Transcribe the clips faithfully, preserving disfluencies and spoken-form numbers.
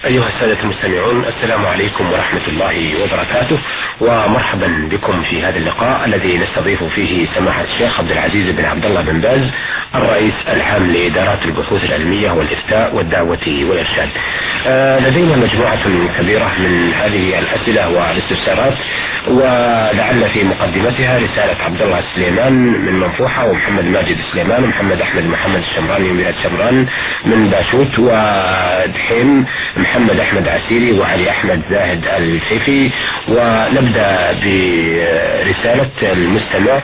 أيها السادة المستمعون، السلام عليكم ورحمة الله وبركاته، ومرحبا بكم في هذا اللقاء الذي نستضيف فيه سماحة الشيخ عبد العزيز بن عبد الله بن باز، الرئيس العام لإدارات البحوث العلمية والإفتاء والدعوة والإرشاد. آه لدينا مجموعة كبيرة من هذه الأسئلة والاستفسارات، ولعل في مقدمتها رسالة عبد الله سليمان من منفوحة، ومحمد ماجد سليمان، ومحمد أحمد محمد الشمراني من بلاد شمران من باشوت، ودحين محمد أحمد عسيري وعلي أحمد زاهد الفيفي. ونبدأ برسالة المستمع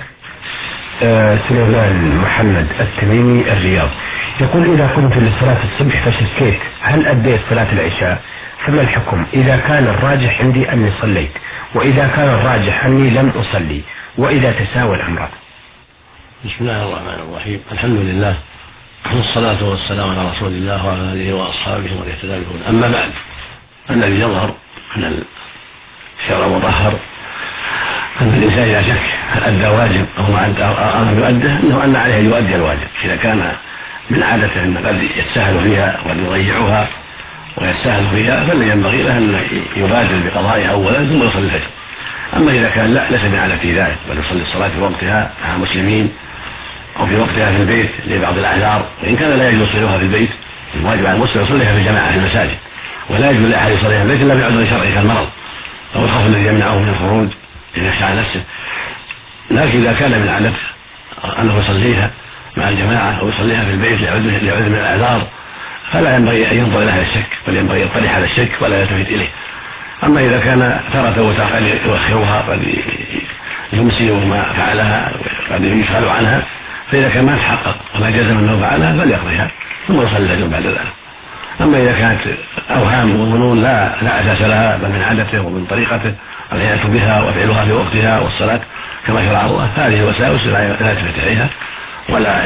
سليمان محمد التميمي الرياض، يقول: إذا قمت لصلاة الصبح فشكيت هل أديت صلاة العشاء، فما الحكم إذا كان الراجح عندي أني صليت، وإذا كان الراجح أني لم أصلي، وإذا تساوى الأمران؟ بسم الله الرحمن الرحيم، الحمد لله والصلاة والسلام على رسول الله وعلى آله وأصحابه ومن اهتدى بهداه. أما بعد، الذي يظهر أن الشرع مطهر أن الإنسان إذا شك هل أدى واجب أو ما أمر يؤده، أنه أن عليه أن يؤدي الواجب. إذا كان من عادته أن قد يتساهل فيها وقد يضيعها ويتساهل فيها، فالذي ينبغي له أن يبادر بقضائها أولا ثم يصلي الفجر. أما إذا كان لا ليس من عادته ذلك بل يصلي الصلاة في وقتها مع المسلمين أو في وقتها في البيت لبعض الأعذار، وإن كان لا يجوز يصليها في البيت، الواجب على المسلم يصليها في الجماعة في المساجد، ولا يجوز لأحد يصليها في البيت إلا بعذر شرعي كالمرض أو الخوف الذي يمنعه من الخروج إذا يخشى على نفسه. لكن إذا كان من عادته أنه يصليها مع الجماعة أو يصليها في البيت لعذر من الأعذار، فلا ينبغي أن ينظر إلى الشك، بل ينبغي أن يطرح على الشك ولا يلتفت إليه. أما إذا كان ترك وتأخر يؤخرها قد يمسي وما فعلها قد يسأل عنها، فإذا كان ما تحقق وما جزم أنه فعلها فليقضيها ثم يصلي الفجر بعد ذلك. أما إذا كانت أوهام وظنون لا لا أساس لها بل من عادته ومن طريقته العناية بها وفعلها في وقتها والصلاة كما شرع الله، هذه الوساوس لا يلتفت إليها ولا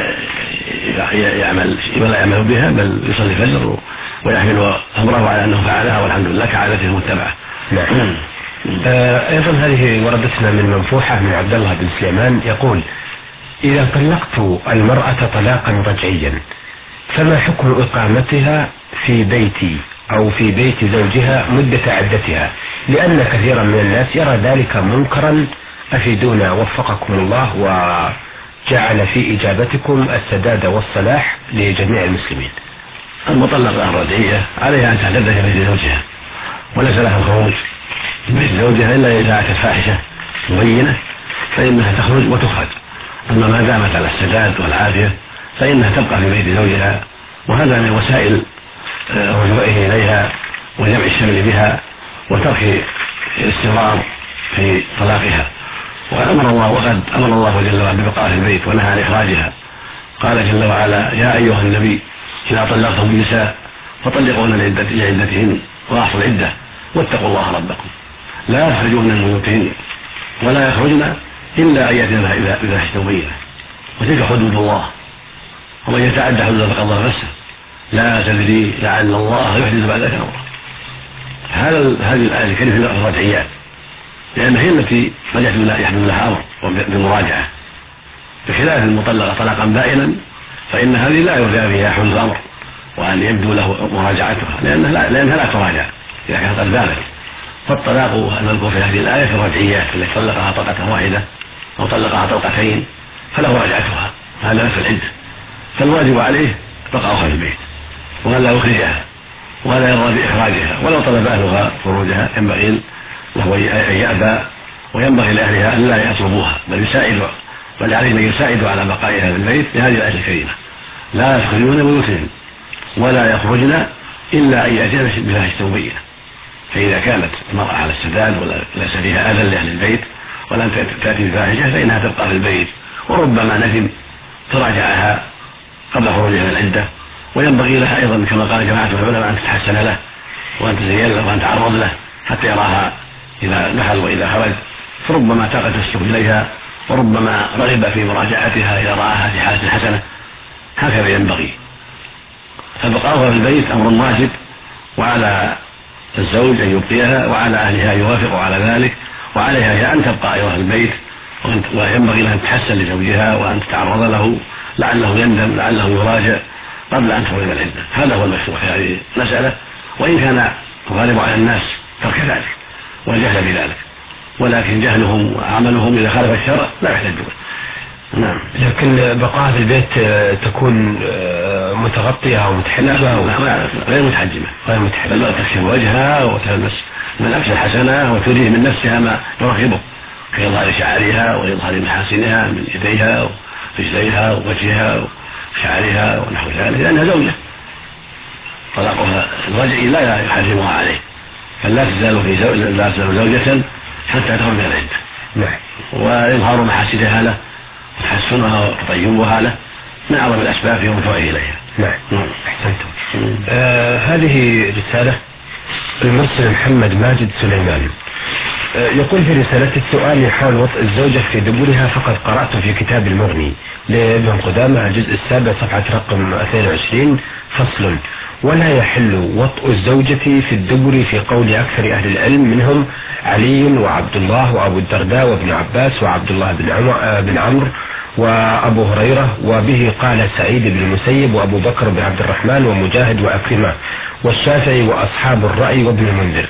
يعمل ولا يعمل بها، بل يصلي الفجر ويحمل أمره على أنه فعلها والحمد لله كعادته المتبعة. نعم. آه أيضا هذه وردتنا من منفوحة من عبد الله بن سليمان، يقول: إذا طلقت المرأة طلاقا رجعيا فما حكم إقامتها في بيتي أو في بيت زوجها مدة عدتها، لأن كثيرا من الناس يرى ذلك منكرا، أفيدونا وفقكم الله وجعل في إجابتكم السداد والصلاح لجميع المسلمين. المطلقة الرجعية عليها أن تعتد في بيت زوجها، وليس لها الخروج من بيت زوجها إلا إذا أتت فاحشة مبينة فإنها تخرج وتخرج. أما ما دامت على السداد والعافية فإنها تبقى في بيت زوجها، وهذا من وسائل رجوعه إليها وجمع الشمل بها وترك الاستمرار في طلاقها. وأمر الله وقد أمر الله جل وعلا ببقاء في البيت ونهى عن إخراجها. قال جل وعلا: يا أيها النبي إذا طلقتم النساء فطلقوهن لعدتهن وأحصوا العدة واتقوا الله ربكم لا تخرجوهن من بيوتهن ولا يخرجن إلا أن يأتين بفاحشة مبينة وتلك حدود الله ومن يتعدى حدود فقد ظلم نفسه لا تدري لعل الله يحدث بعد ذلك أمرا. هذا هذه الآية الكريمة في الرجعيات، لأن هي التي قد يحدث لها أمر بالمراجعة، بخلاف المطلقة طلاقا بائنا فإن هذه لا يرجع فيها حدوث أمر وأن يبدو له مراجعتها، لأنها لا, لأنها لا تراجع إذا كانت قد بانت. فالطلاق المذكور في هذه الآية في الرجعيات التي طلقها طلقة واحدة أو طلقها طلقتين فله رجعتها، هذا في العدة. فالواجب عليه بقاؤها في البيت ولا يخرجها ولا يرضى بإخراجها، ولو طلب أهلها خروجها ينبغي له أن يأبى، وينبغي لأهلها أن لا يطلبوها بل يساعدوا، بل عليهم أن يساعدوا على بقائها في البيت بهذه الآية الكريمة: لا يدخلون بيوتهم ولا يخرجن إلا أن يأتين بفاحشة مبينة. فإذا كانت المرأة على السداد وليس فيها أذى لأهل البيت ولم تأتي بفاحشة فإنها تبقى في البيت، وربما ندم تراجعها قبل خروجها من العدة. وينبغي لها أيضا كما قال جماعة العلماء أن تتحسن له وأن تزين له وأن تعرض له حتى يراها إذا دخل وإذا خرج، فربما تاقت السوق إليها وربما رغب في مراجعتها إذا رآها في حالة حسنة. هكذا ينبغي. فبقاؤها في البيت أمر واجب، وعلى الزوج أن يبقيها وعلى أهلها يوافقوا على ذلك، وعليها هي أن تبقى أيضا في البيت، وينبغي لها أن تحسن لزوجها وأن تتعرض له لعله يندم لعله يراجع قبل أن تخرج من العدة. هذا هو المشروع في هذه المسألة، وإن كان الغالب على الناس ترك ذلك والجهل بذلك، ولكن جهلهم وعملهم إذا خالف الشرع لا يحتج به. نعم. لكن بقاء في البيت تكون متغطية أو متحجبة أو غير متحجبة غير متحجبة بل تكشف وجهها وتلبس ملابس الحسنة وتريه من نفسها ما يرغبه كإظهار شعرها وإظهار محاسنها من يديها ورجليها ووجهها وشعرها ونحو ذلك، لأنها زوجة طلاقها الرجعي لا يحرمها عليه، فلا تزال في زو... لا تزال زوجة حتى تخرج من العدة. نعم. وإظهار محاسنها له وتحسنها وتطيبها له من أعظم الأسباب في رجوعه إليها. نعم. أحسنتم. آه هذه رسالة المرسل محمد ماجد سليمان آه يقول في رسالة: السؤال حول وطء الزوجة في دبرها، فقد قرأت في كتاب المغني لابن قدامة الجزء السابع صفحة رقم اثنين وعشرين فصل: ولا يحل وطء الزوجة في الدبر في قول أكثر أهل العلم منهم علي وعبد الله وأبو الدرداء وابن عباس وعبد الله بن عمرو وأبو هريرة، وبه قال سعيد بن المسيب وأبو بكر بن عبد الرحمن ومجاهد وأكرمة والشافعي وأصحاب الرأي وابن المنذر.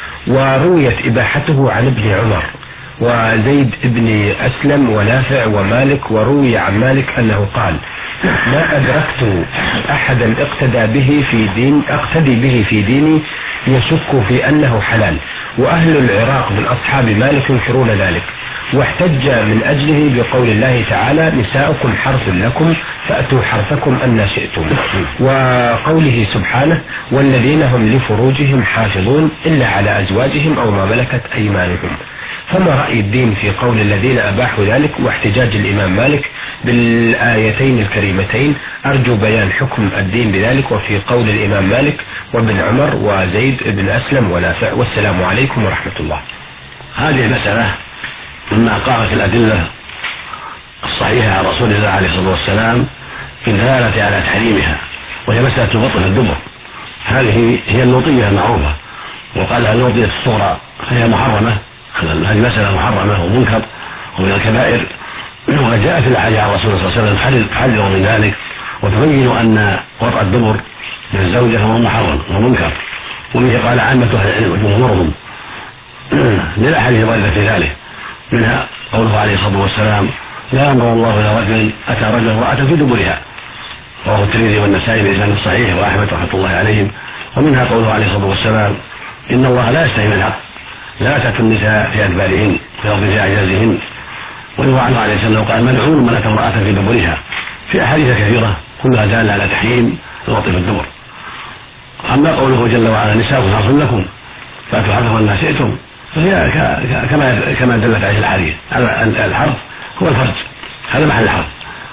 ورويت إباحته عن ابن عمر وزيد بن أسلم ونافع ومالك، وروي عن مالك أنه قال: ما أدركت أحدا اقتدى به في دين اقتدي به في ديني يشك في أنه حلال، وأهل العراق من أصحاب مالك ينكرون ذلك، واحتج من أجله بقول الله تعالى: نساؤكم حرث لكم فأتوا حرثكم أن شئتم، وقوله سبحانه: والذين هم لفروجهم حافظون إلا على أزواجهم أو ما ملكت أيمانهم. فما رأي الدين في قول الذين أباحوا ذلك واحتجاج الإمام مالك بالآيتين الكريمتين؟ أرجو بيان حكم الدين بذلك وفي قول الإمام مالك وابن عمر وزيد بن أسلم ونافع، والسلام عليكم ورحمة الله. هذه المسألة مما قامت الأدلة الصحيحة عن رسول الله عليه الصلاة والسلام في الدلالة على تحريمها، وهي مسألة الوطء في الدبر. هذه هي اللوطية المعروفة، وقال اللوطية الصغرى فهي محرمة، هذه مسألة محرمة ومنكر ومن الكبائر، وجاء في الأحاديث عن رسول الله صلى الله عليه وسلم تحذر من ذلك وتبين أن وطء الدبر من الزوجة هو محرم ومنكر، وبه قال عامة أهل العلم وجمهورهم للأحاديث الواردة في ذلك، منها قوله عليه الصلاة والسلام: لا ينظر الله إلى رجل أتى رجل امرأة في دبرها، رواه الترمذي والنسائي بإسناد الصحيح وأحمد رحمة الله عليهم. ومنها قوله عليه الصلاة والسلام: إن الله لا يستحي من الحق، لا تأتوا النساء في أدبارهن في أرض في أعجازهن. ويروى عنه عليه السلام قال: ملعون من أتى امرأة في دبرها، في أحاديث كثيرة كلها دالة على تحريم الوطء في الدبر. أما قوله جل وعلا: نساؤكم حرث لكم فأتوا حرثكم ما شئتم، فهي كما كما دلت عليه الحديث على الحرث هو الفرج، هذا محل الحرث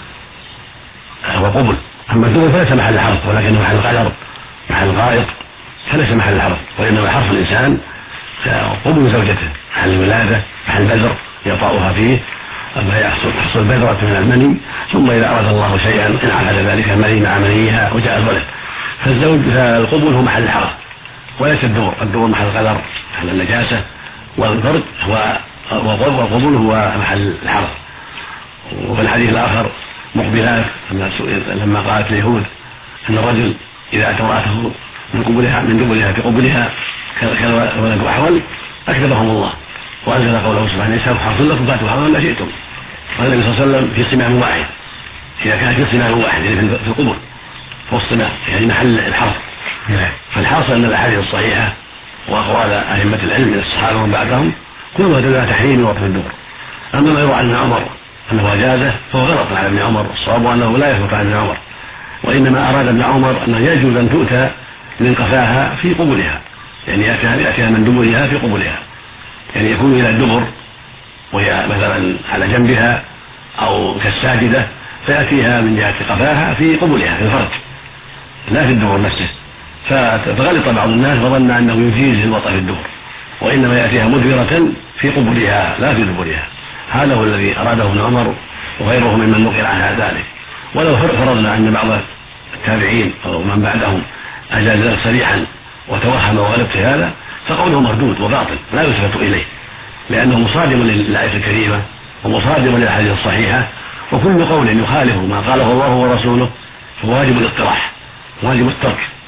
هو قبل. أما الدبر فليس محل الحرث ولكنه محل القدر محل الغائط، فليس محل الحرث، وإنما حرث الإنسان قبل زوجته، محل الولادة، محل بدر يطأها فيه، أما يحصل تحصل بذرة من المني، ثم إذا أراد الله شيئا انعقد ذلك المني مع منيها وجاء الولد، فالزوج فالقبول هو محل الحرث وليس الدبر. الدبر محل القدر محل النجاسة، والفرد هو والقبول هو محل الحرث. وفي الحديث الآخر مقبلات لما قالت اليهود أن الرجل إذا أتى امرأته من قبلها من دبرها في قبلها كالولد أحول أكذبهم الله، وأنزل قوله سبحانه: نساؤكم حرث لكم فأتوا حرثكم ما شئتم. قال النبي صلى الله عليه وسلم: في صمام واحد، إذا كان في صمام واحد يعني في القبر فهو الصمام يعني محل الحرث. فالحاصل أن الأحاديث الصحيحة وأقوال أئمة العلم من الصحابة ومن بعدهم كلها تدل على تحريم الوطء في الدبر. أما ما يروى عن ابن عمر أنه أجازه فهو غلط على ابن عمر، الصواب أنه لا يثبت عن ابن عمر، وإنما أراد ابن عمر أنه يجوز أن تؤتى من قفاها في قبلها، يعني يأتيها من دبرها في قبلها، يعني يكون إلى الدبر وهي مثلا على جنبها أو كالساجدة، فيأتيها من جهة قفاها في قبلها في الفرج لا في الدبر نفسه. فغلط بعض الناس وظن أنه يجيز الوطء في الدبر، وإنما يأتيها مدبرة في قبلها لا في دبرها. هذا هو الذي أراده ابن عمر وغيره ممن نقل عن ذلك. ولو فرضنا أن بعض التابعين أو من بعدهم أجاز ذلك صريحا وتوهم وغلط في هذا، فقوله مردود وباطل لا يثبت إليه، لأنه مصادم للآية الكريمة ومصادم للأحاديث الصحيحة، وكل قول يخالف ما قاله الله ورسوله فهو واجب الاقتراح واجب الترك،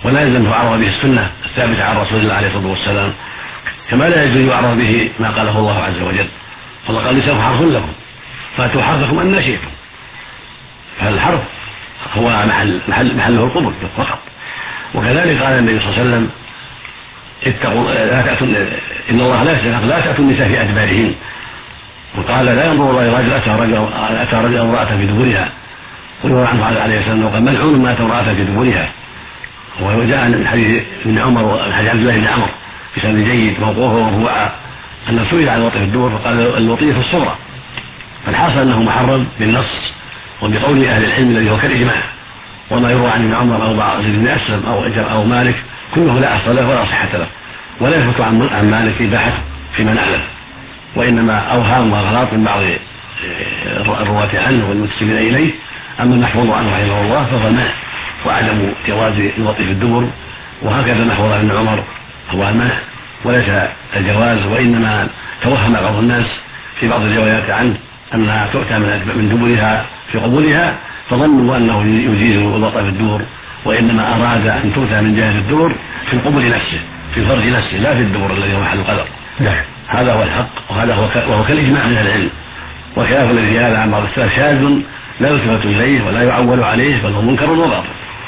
ولا يلزم أن تعرض به السنة الثابتة عن رسول الله عليه الصلاة والسلام، كما لا يجوز يعرض به ما قاله الله عز وجل. فالله قال لسان حرف لكم فأتوا حرثكم أن شئتم، فالحرف هو محل محل محله القبول فقط. وكذلك قال النبي صلى الله عليه وسلم اتقوا لا تأتوا إن الله لا يستحق لا تأتوا النساء في أدبارهن، وقال لا ينظر الله إلى رجل أتى رجل أتى رجل امرأة في دبرها، ويروى عنه عليه السلام وقال ملعون ما أتى امرأة في دبرها. وجاء من حديث ابن عمر وحديث عبد الله بن عمر بسند جيد موقوفه وهو أن سئل عن الوطي في الدبر فقال الوطي في الصغرى. فالحاصل أنه محرم بالنص وبقول أهل العلم الذي هو كالإجماع. وما يروى عن ابن عمر أو بعض بن أسلم أو أو مالك كله لا أصل له ولا صحة له، ولا يثبت عن مالك إباحته فيما نعلم، وإنما أوهام وأغلاط من بعض الرواة عنه والمنتسبين إليه. أما المحفوظ عنه رحمه الله فهو المنع وعدم جواز الوطي في الدبر، وهكذا المحفوظ عن ابن عمر هو المنع وليس الجواز، وإنما توهم بعض الناس في بعض الروايات عنه أنها تؤتى من دبرها في قبولها فظنوا أنه يجيز الوطي في الدبر، وإنما أراد أن تؤتى من جهة الدبر في القبول نفسه في الفرج نفسه لا في الدبر الذي هو محل القدر. نعم هذا هو الحق، وهذا هو وهو كالإجماع من العلم. وخلاف الذي هذا عن بعض السلف شاذ لا يلتفت إليه ولا يعول عليه بل هو منكر وباطل.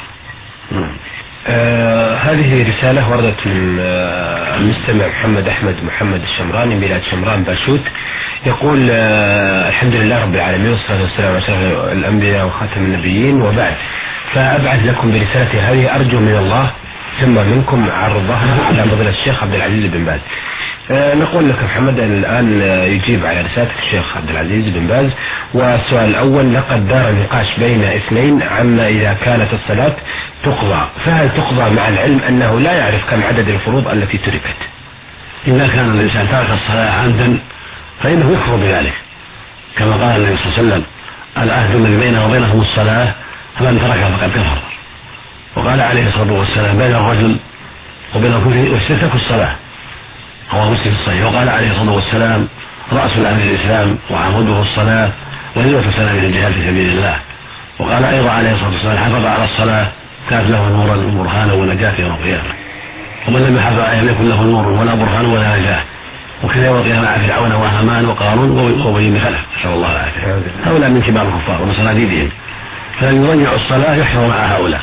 آه هذه رسالة وردت من آه المستمع محمد أحمد محمد الشمراني بلاد شمران باشوت، يقول آه الحمد لله رب العالمين والصلاة والسلام على أشرف الأنبياء وخاتم النبيين وبعد، فأبعث لكم برسالتي هذه أرجو من الله ثم منكم عرضها على فضيلة الشيخ عبد العزيز بن باز. آه نقول لك محمد الآن يجيب على رسالة الشيخ عبد العزيز بن باز. والسؤال الأول: لقد دار نقاش بين اثنين عما إذا كانت الصلاة تقضى، فهل تقضى مع العلم أنه لا يعرف كم عدد الفروض التي تركت؟ إذا كان الإنسان ترك الصلاة عمدا فإنه يكفر بذلك، كما قال النبي صلى الله عليه وسلم العهد الذي بينه وبينهم الصلاة فمن تركها فقد كفر. وقال عليه الصلاة والسلام بين الرجل وبين الكفر والشرك الصلاة، هو مسلم الصحيح. وقال عليه الصلاة والسلام رأس الأمر الإسلام وعموده الصلاة وذروة سنامه الجهاد في سبيل الله. وقال أيضا عليه الصلاة والسلام حافظ على الصلاة كانت له نورا وبرهانا ونجاة يوم القيامة، ومن لم يحافظ عليها لم يكن له نور ولا برهان ولا نجاة. وكذا يوم القيامة مع فرعون وهامان وقارون وأبي بن خلف نسأل الله العافية، هؤلاء من كبار الكفار ومن صناديدهم، فلن يضيع الصلاة يحشر مع هؤلاء،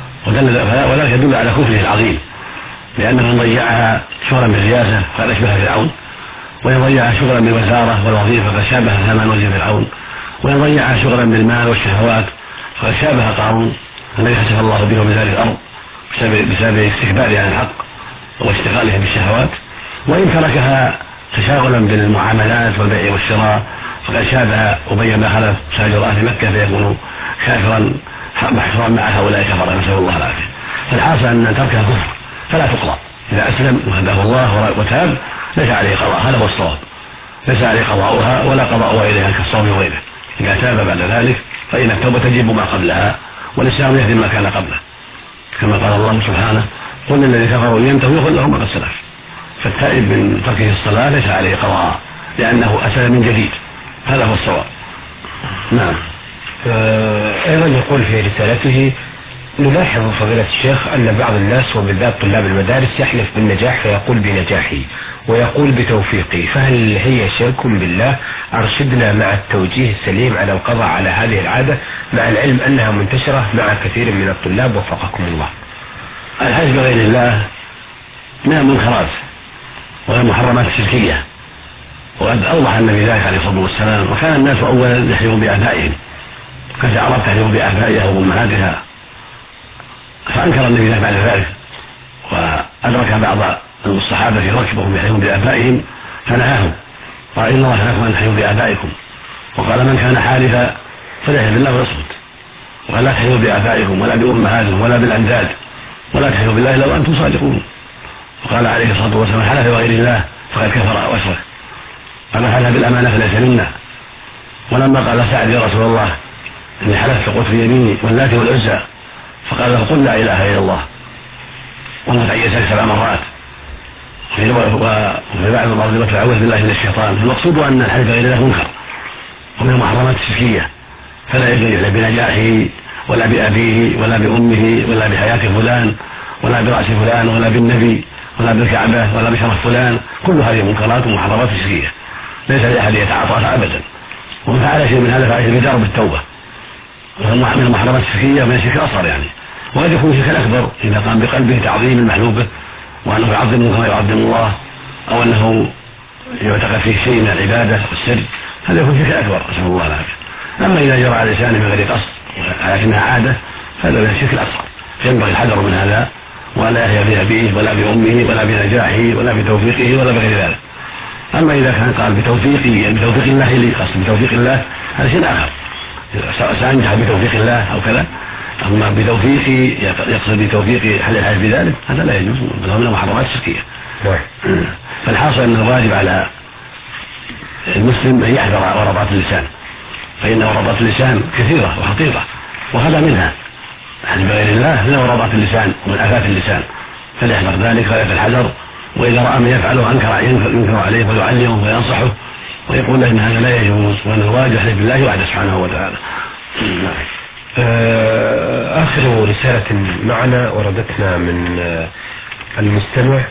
ولا يدل على كفره العظيم، لأن من ضيعها شغلا بالرياسة فقد أشبه فرعون، وإن ضيعها شغلا بالوزارة والوظيفة فقد شابه هامان وزير فرعون، وإن ضيعها شغلا بالمال والشهوات فقد شابه قارون الذي خسف الله به من ذلك الأرض بسبب استكباره عن الحق واشتغاله بالشهوات. وإن تركها تشاغلا بالمعاملات والبيع والشراء فقد شابه أبي بن خلف تاجر أهل مكة فيكون كافرا محشورا مع هؤلاء كفر نسأل الله العافية. فالحاصل أن تركها كفر فلا تقضى، إذا أسلم وهداه الله وتاب ليس عليه قضاء، هذا هو الصواب، ليس عليه قضاؤها ولا قضاؤها إليها كالصوم وغيره. إذا تاب بعد ذلك فإن التوبة تجب ما قبلها والإسلام يهدم ما كان قبله، كما قال الله سبحانه قل للذين كفروا إن ينتهوا يغفر لهم ما قد سلف. فالتائب من تركه الصلاة ليس عليه قضاء لأنه أسلم من جديد، هذا هو الصواب. نعم. أيضا يقول في رسالته: نلاحظ فضيلة الشيخ أن بعض الناس وبالذات طلاب المدارس يحلف بالنجاح فيقول بنجاحي ويقول بتوفيقي، فهل هي شرك بالله؟ أرشدنا مع التوجيه السليم على القضاء على هذه العادة مع العلم أنها منتشرة مع كثير من الطلاب وفقكم الله. الحلف بغير الله من المنكرات والمحرمات الشركية، وقد أوضح النبي ذلك عليه الصلاة والسلام. وكان الناس أولا يحلفون بآبائهم، كانت العرب تحلف بآبائها وأمهاتها، فأنكر النبي ذلك بعد ذلك، وأدرك بعض الصحابة ركبهم يحلفون بآبائهم فنهاهم، قال إن الله نهاكم أن تحلفوا بآبائكم، وقال من كان حالفا فليحلف بالله ويصمت، وقال لا تحلفوا بآبائكم ولا بأمهاتكم ولا بالأنداد ولا تحلفوا بالله إلا وأنتم صادقون. وقال عليه الصلاة والسلام حلف بغير الله فقد كفر وأشرك، قال حلف بالأمانة فليس منا. ولما قال سعد يا رسول الله إني حلفت قلت في يميني واللات والعزى، فقال له قل لا إله إلا الله ومتعيسك سبع مرات، وفي بعض المرات تعوذ بالله من الشيطان. المقصود أن الحلف بغير الله منكر ومن المحرمات الشركية، فلا يجوز يحلف بنجاحه ولا بأبيه ولا بأمه ولا بحياة فلان ولا برأس فلان ولا بالنبي ولا بالكعبة ولا بشرف فلان، كل هذه منكرات ومحرمات شركية ليس لأحد يتعاطاها أبدا. ومن فعل شيء من هذا فعل بدار بالتوبة، من المحرمات الشركية من الشرك الأصغر يعني. وقد يكون الشرك الأكبر إذا قام بقلبه تعظيم المحلوبة وأنه يعظمه كما يعظم الله، أو أنه يعتقد فيه شيء من العبادة والسر، هذا يكون شرك أكبر نسأل الله العافية. أما إذا جرى على لسانه من غير قصد لكنها عادة فهذا من الشرك الأصغر، ينبغي الحذر من هذا ولا يهيأ بأبيه ولا بأمه ولا بنجاحه ولا بتوفيقه ولا بغير ذلك. أما إذا كان قال بتوفيقه يعني بتوفيق الله لي قصد بتوفيق الله هذا شيء آخر، سأنجح بتوفيق الله أو كذا. أما بتوفيقه يقصد بتوفيق حل الحاج بذلك هذا لا يجوز، هذا من المحرمات الشركية. فالحاصل أن الواجب على المسلم أن يحذر ورطات اللسان، فإن ورطات اللسان كثيرة وخطيرة، وهذا منها يعني بغير الله من ورطات اللسان ومن آفات اللسان، فليحذر ذلك غاية الحذر. وإذا رأى من يفعله أنكر ينكر عليه ويعلمه وينصحه ويقول له إن هذا لا يجوز وأن الواجب يحلف بالله وحده سبحانه وتعالى. آخر رسالة معنا وردتنا من المستمع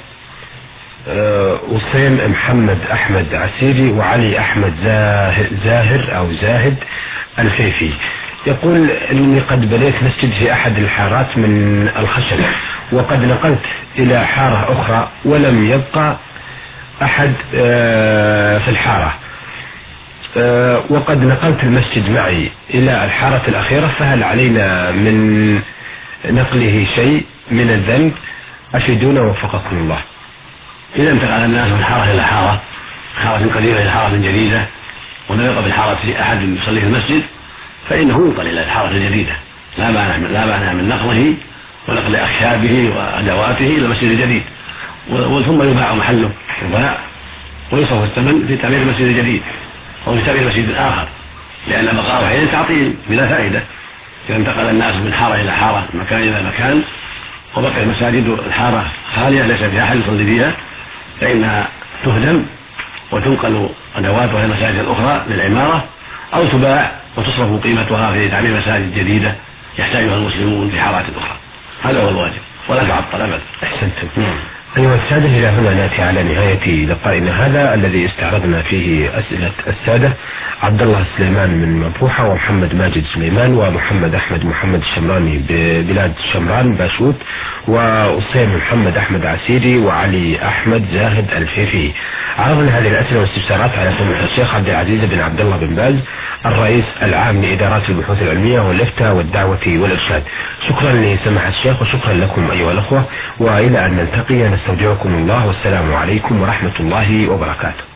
وسيم محمد أحمد عسيري وعلي أحمد زاهر أو زاهد الفيفي، يقول إني قد بنيت مسجد في أحد الحارات من الخشب، وقد نقلت إلى حارة أخرى ولم يبقى أحد في الحارة، وقد نقلت المسجد معي إلى الحارة الأخيرة، فهل علينا من نقله شيء من الذنب؟ أفيدونا وفقكم الله. إذا انتقل الناس من حارة إلى حارة، حارة قديمة إلى حارة جديدة، ولم يبقى بالحارة أحد يصلي في المسجد، فإنه ينقل إلى الحارة الجديدة، لا مانع لا مانع من نقله ونقل أخشابه وأدواته إلى المسجد الجديد، ثم يباع محله يباع ويصرف الثمن في تعمير المسجد الجديد أو في تعمير مسجد آخر، لأن بقاءه حين تعطيل بلا فائدة. إذا انتقل الناس من حارة إلى حارة، مكان إلى مكان، وبقي المساجد الحارة خالية ليس فيها أحد يصلي فيها، فإنها تهدم وتنقل أدواتها إلى المساجد الأخرى للعمارة، أو تباع وتصرف قيمتها في تعمير مساجد جديدة يحتاجها المسلمون في حارات أخرى. هذا هو الواجب ولا تعطل أبدا. أحسنتم. أيها السادة، إلى هنا نأتي على نهاية لقائنا هذا الذي استعرضنا فيه أسئلة السادة عبد الله سليمان من مطروحة، ومحمد ماجد سليمان، ومحمد أحمد محمد الشمراني ببلاد شمران باشوت، وأسيم محمد أحمد عسيري، وعلي أحمد زاهد الفيفي. عرضنا هذه الأسئلة والاستفسارات على سماحة الشيخ عبد العزيز بن عبد الله بن باز الرئيس العام لإدارات البحوث العلمية والإفتاء والدعوة والإرشاد. شكرا لسماحة الشيخ وشكرا لكم أيها الأخوة، وإلى أن نلتقي نستودعكم الله، والسلام عليكم ورحمة الله وبركاته.